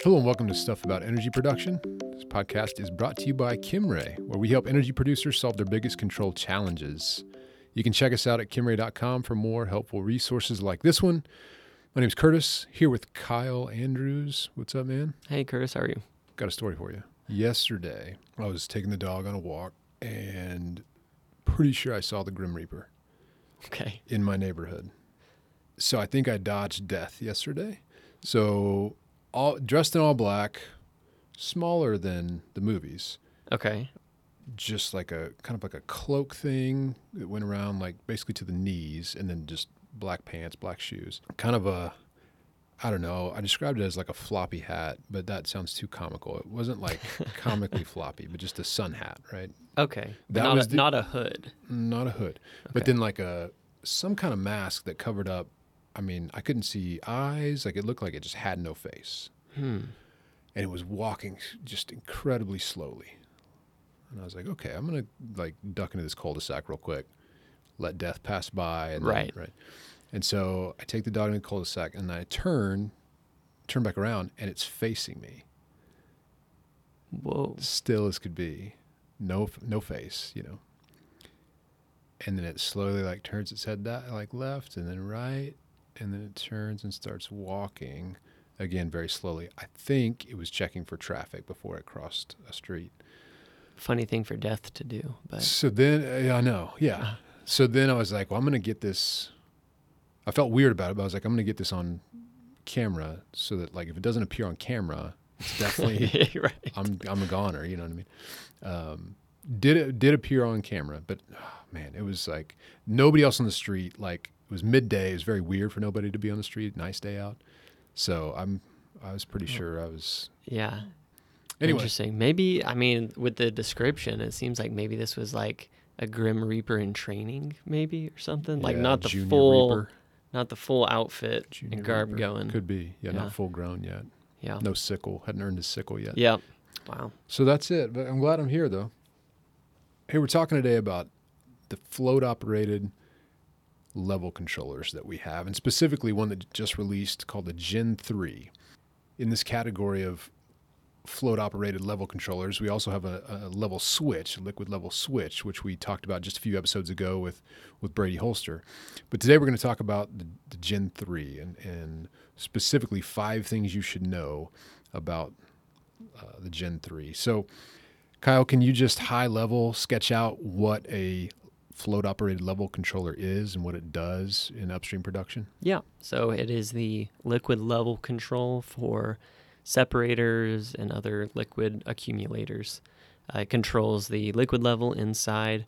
Hello and welcome to Stuff About Energy Production. This podcast is brought to you by Kimray, where we help energy producers solve their biggest control challenges. You can check us out at kimray.com for more helpful resources like this one. My name's Curtis, here with Kyle Andrews. What's up, man? Hey, Curtis, how are you? Got a story for you. Yesterday, I was taking the dog on a walk, and pretty sure I saw the Grim Reaper Okay. in my neighborhood. So I think I dodged death yesterday. So all dressed in all black, smaller than the movies. Okay. Just like a kind of like a cloak thing that went around like basically to the knees, and then just black pants, black shoes. Kind of a, I don't know, I described it as like a floppy hat, but that sounds too comical. It wasn't like comically floppy, but just a sun hat, right? Okay. That not was not a hood. Not a hood. But then like some kind of mask that covered up. I mean, I couldn't see eyes. Like it looked like it just had no face. And it was walking just incredibly slowly. And I was like, okay, I'm going to like duck into this cul-de-sac real quick, let death pass by. And Right. And so I take the dog in the cul-de-sac and I turn back around, and it's facing me. Whoa. Still as could be. No face, you know. And then it slowly like turns its head that like left and then right. And then it turns and starts walking again very slowly. I think it was checking for traffic before it crossed a street. Funny thing for death to do, but So then, I know, yeah. So then I was like, well, I'm going to get this. I felt weird about it, but I was like, I'm going to get this on camera so that like if it doesn't appear on camera, it's definitely right. I'm a goner. You know what I mean? Did appear on camera, but man, it was like nobody else on the street. Like it was midday. It was very weird for nobody to be on the street. Nice day out. So I was pretty sure I was. Yeah. Anyway. Interesting. Maybe, I mean, with the description, it seems like maybe this was like a Grim Reaper in training, maybe, or something. Like not the Junior full, Reaper. not the full outfit Junior and garb Reaper. going. Could be. Yeah, Yeah. not full grown yet. Yeah. No sickle. Hadn't earned his sickle yet. Yeah. Wow. So that's it. But I'm glad I'm here, though. Hey, we're talking today about the float-operated level controllers that we have, and specifically one that just released called the Gen 3. In this category of float-operated level controllers, we also have a level switch, a liquid level switch, which we talked about just a few episodes ago with Brady Holster. But today we're going to talk about the Gen 3 and specifically 5 things you should know about the Gen 3. So, Kyle, can you just high level sketch out what a float operated level controller is and what it does in upstream production? Yeah. So it is the liquid level control for separators and other liquid accumulators. It controls the liquid level inside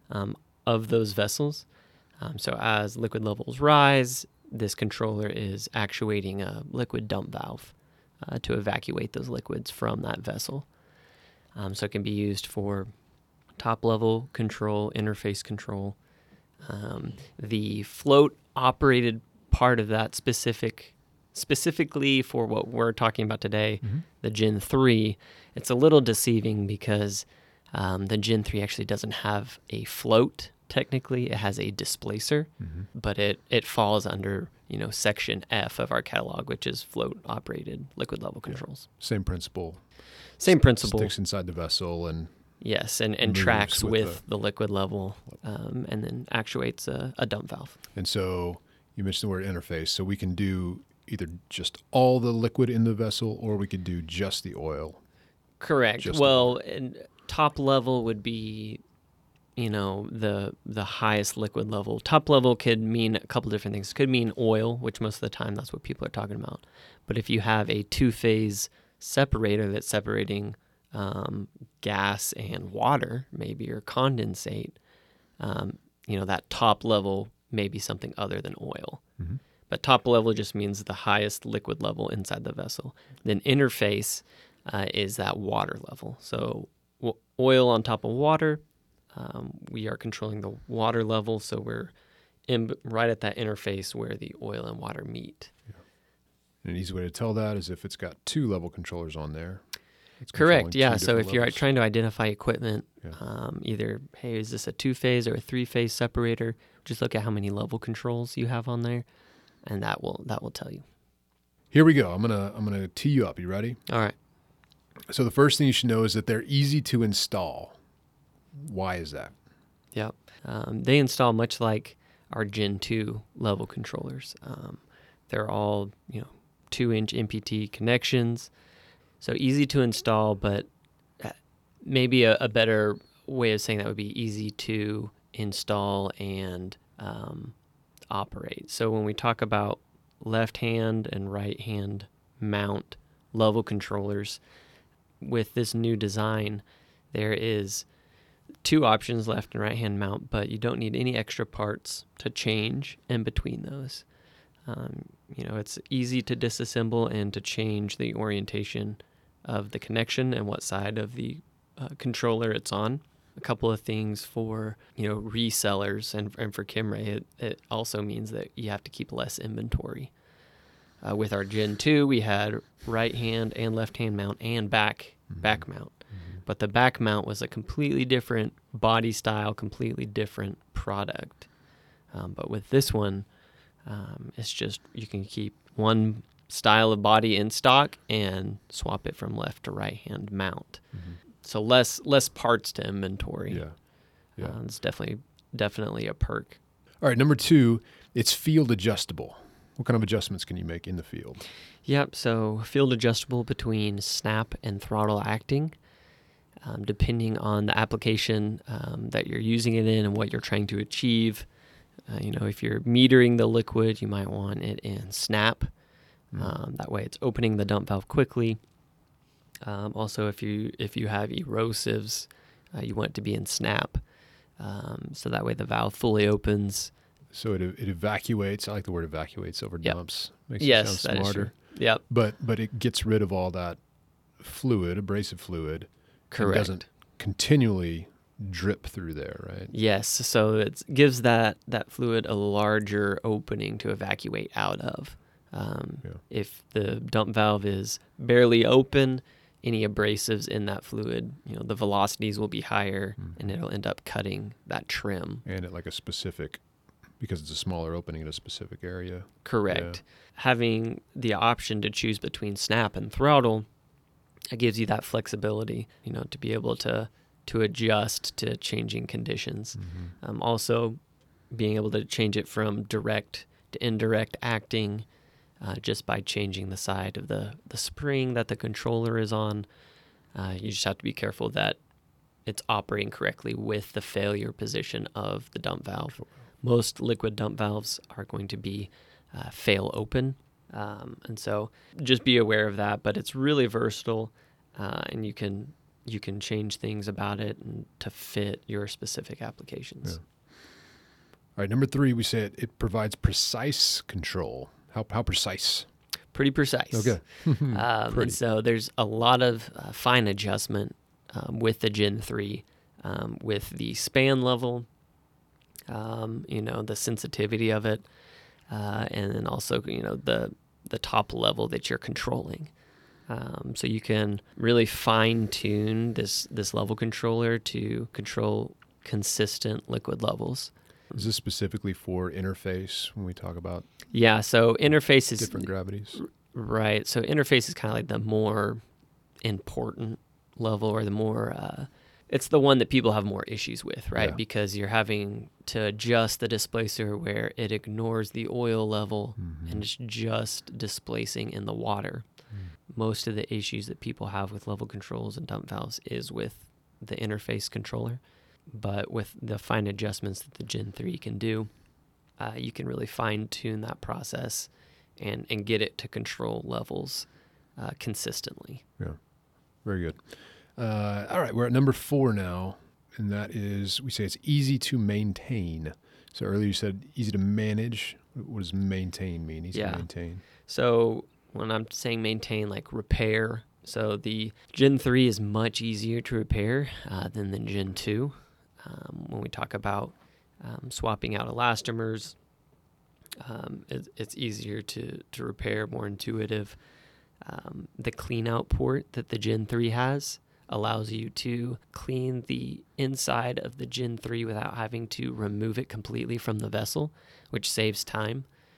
of those vessels. So as liquid levels rise, this controller is actuating a liquid dump valve to evacuate those liquids from that vessel. So it can be used for top-level control, interface control. The float-operated part of that specifically for what we're talking about today, the Gen 3, it's a little deceiving because the Gen 3 actually doesn't have a float, technically. It has a displacer, but it falls under Section F of our catalog, which is float-operated liquid-level controls. Same principle. Same principle. Sticks inside the vessel and yes, and tracks with the liquid level, and then actuates a dump valve. And so you mentioned the word interface. So we can do either just all the liquid in the vessel, or we could do just the oil. Correct. Well, and top level would be, the highest liquid level. Top level could mean a couple different things. It could mean oil, which most of the time that's what people are talking about. But if you have a two-phase separator that's separating gas and water, maybe, or condensate, that top level may be something other than oil. But top level just means the highest liquid level inside the vessel. Then interface is that water level. So oil on top of water, we are controlling the water level, so we're right at that interface where the oil and water meet. Yeah. And an easy way to tell that is if it's got 2 level controllers on there. Correct, yeah. So if you're levels. trying to identify equipment, either, hey, is this a 2-phase or a 3-phase separator? Just look at how many level controls you have on there, and that will tell you. Here we go. I'm gonna tee you up. You ready? All right. So the first thing you should know is that they're easy to install. Why is that? Yep. They install much like our Gen 2 level controllers. They're all 2-inch MPT connections, so easy to install. But maybe a better way of saying that would be easy to install and operate. So when we talk about left hand and right hand mount level controllers, with this new design, there is 2 options, left and right hand mount, but you don't need any extra parts to change in between those. It's easy to disassemble and to change the orientation of the connection and what side of the controller it's on. A couple of things for resellers and for Kimray, it also means that you have to keep less inventory. With our Gen 2, we had right hand and left hand mount and back mount. Mm-hmm. But the back mount was a completely different body style, completely different product. But with this one, it's just you can keep one style of body in stock and swap it from left to right hand mount. Mm-hmm. So less parts to inventory. Yeah. It's definitely a perk. All right, number 2, it's field adjustable. What kind of adjustments can you make in the field? Yep, so field adjustable between snap and throttle acting, depending on the application that you're using it in and what you're trying to achieve. If you're metering the liquid, you might want it in snap. That way it's opening the dump valve quickly. Also, if you have erosives, you want it to be in snap. So that way the valve fully opens. So it evacuates. I like the word evacuates over dumps. Makes it sound smarter. Yep. But it gets rid of all that fluid, abrasive fluid. Correct. It doesn't continually drip through there, right? Yes. So it gives that fluid a larger opening to evacuate out of. If the dump valve is barely open, any abrasives in that fluid, the velocities will be higher, and it'll end up cutting that trim. And at because it's a smaller opening in a specific area. Correct. Yeah. Having the option to choose between snap and throttle, it gives you that flexibility, to be able to adjust to changing conditions. Mm-hmm. Also, being able to change it from direct to indirect acting just by changing the side of the spring that the controller is on. You just have to be careful that it's operating correctly with the failure position of the dump valve. Sure. Most liquid dump valves are going to be fail open. And so just be aware of that, but it's really versatile, and you can change things about it and to fit your specific applications. Yeah. All right, number 3, we said it provides precise control. How precise? Pretty precise. Okay. And so there's a lot of fine adjustment with the Gen 3, with the span level, the sensitivity of it, and then also, the top level that you're controlling. So you can really fine tune this level controller to control consistent liquid levels. Is this specifically for interface when we talk about? Yeah, so interface is different gravities. Right. So interface is kind of like the more important level, or the more it's the one that people have more issues with, right? Yeah. Because you're having to adjust the displacer where it ignores the oil level, and it's just displacing in the water. Most of the issues that people have with level controls and dump valves is with the interface controller. But with the fine adjustments that the Gen 3 can do, you can really fine-tune that process and get it to control levels consistently. Yeah, very good. All right, we're at number 4 now, and that is, we say it's easy to maintain. So earlier you said easy to manage. What does maintain mean? Easy to maintain. So when I'm saying maintain, like repair, so the Gen 3 is much easier to repair than the Gen 2. When we talk about swapping out elastomers, it's easier to repair, more intuitive. The clean out port that the Gen 3 has allows you to clean the inside of the Gen 3 without having to remove it completely from the vessel, which saves time.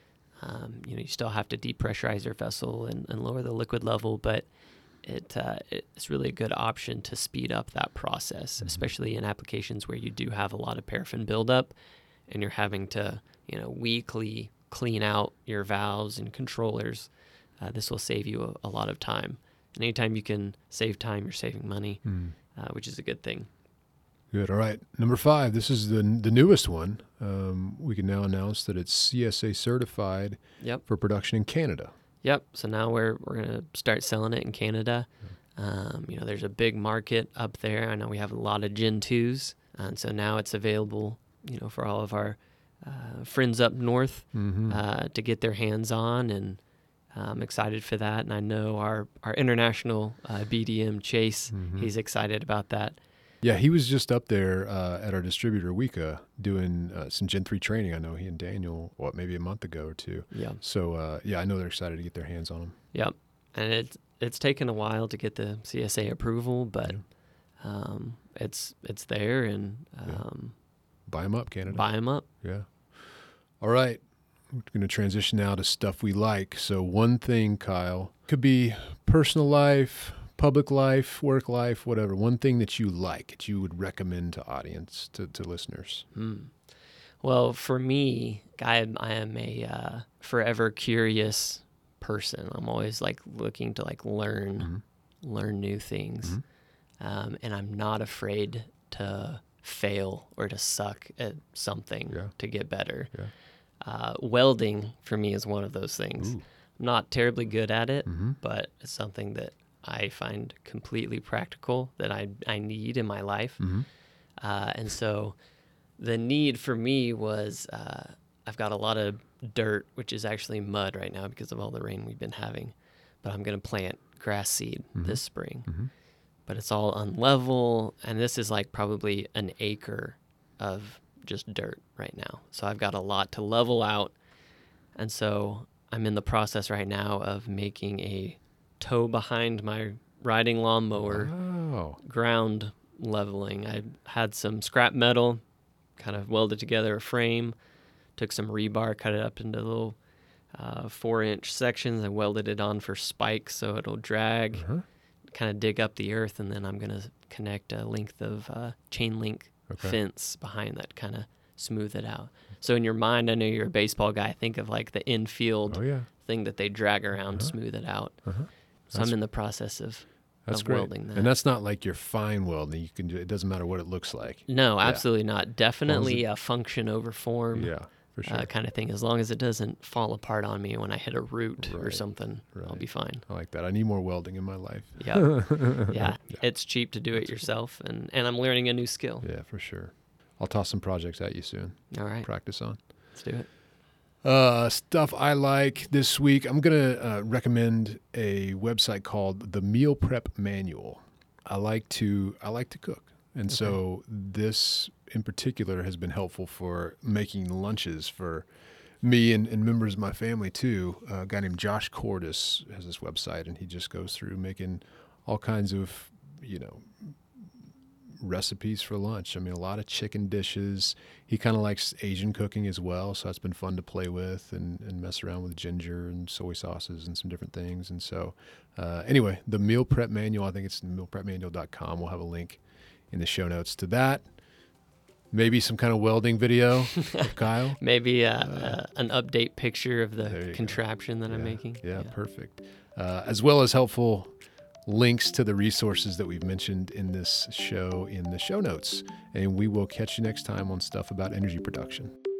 You still have to depressurize your vessel and lower the liquid level, but it's really a good option to speed up that process, especially in applications where you do have a lot of paraffin buildup and you're having to, weekly clean out your valves and controllers. This will save you a lot of time. And anytime you can save time, you're saving money, which is a good thing. Good. All right. Number 5. This is the newest one. We can now announce that it's CSA certified for production in Canada. Yep. So now we're going to start selling it in Canada. There's a big market up there. I know we have a lot of Gen 2s. And so now it's available, for all of our friends up north to get their hands on. And I'm excited for that. And I know our international BDM, Chase, he's excited about that. Yeah, he was just up there at our distributor, Weka, doing some Gen 3 training. I know he and Daniel, maybe a month ago or two. Yeah. So, I know they're excited to get their hands on them. Yep. And it's taken a while to get the CSA approval, but it's there. And buy them up, Canada. Buy them up. Yeah. All right. We're going to transition now to stuff we like. So one thing, Kyle, could be personal life, public life, work life, whatever. One thing that you like, that you would recommend to audience, to listeners. Well, for me, I am a forever curious person. I'm always looking to learn new things. And I'm not afraid to fail or to suck at something to get better. Yeah. Welding for me is one of those things. Ooh. I'm not terribly good at it, but it's something that I find completely practical that I need in my life. And so the need for me was I've got a lot of dirt, which is actually mud right now because of all the rain we've been having. But I'm going to plant grass seed this spring. But it's all unlevel, and this is probably an acre of just dirt right now. So I've got a lot to level out. And so I'm in the process right now of making a toe behind my riding lawnmower ground leveling. I had some scrap metal, kind of welded together a frame, took some rebar, cut it up into little 4-inch sections. I welded it on for spikes so it'll drag, kind of dig up the earth, and then I'm going to connect a length of chain link fence behind that, kind of smooth it out. So in your mind, I know you're a baseball guy, think of the infield thing that they drag around to smooth it out. So I'm in the process of welding that. And that's not like your fine welding. You can do it doesn't matter what it looks like. No, absolutely not. Definitely a function over form. Yeah, for sure. Kind of thing. As long as it doesn't fall apart on me when I hit a root or something, I'll be fine. I like that. I need more welding in my life. Yeah. It's cheap to do it yourself, and I'm learning a new skill. Yeah, for sure. I'll toss some projects at you soon. All right. Practice on. Let's do it. Stuff I like this week. I'm going to recommend a website called the Meal Prep Manual. I like to cook. And so this in particular has been helpful for making lunches for me and members of my family too. A guy named Josh Cordis has this website, and he just goes through making all kinds of, recipes for lunch. I mean, a lot of chicken dishes. He kind of likes Asian cooking as well, so that's been fun to play with and mess around with ginger and soy sauces and some different things. And so anyway, the Meal Prep Manual, I think it's mealprepmanual.com. We'll have a link in the show notes to that. Maybe some kind of welding video of Kyle. Maybe an update picture of the contraption that I'm making. Yeah, perfect. As well as helpful links to the resources that we've mentioned in this show in the show notes. And we will catch you next time on Stuff About Energy Production.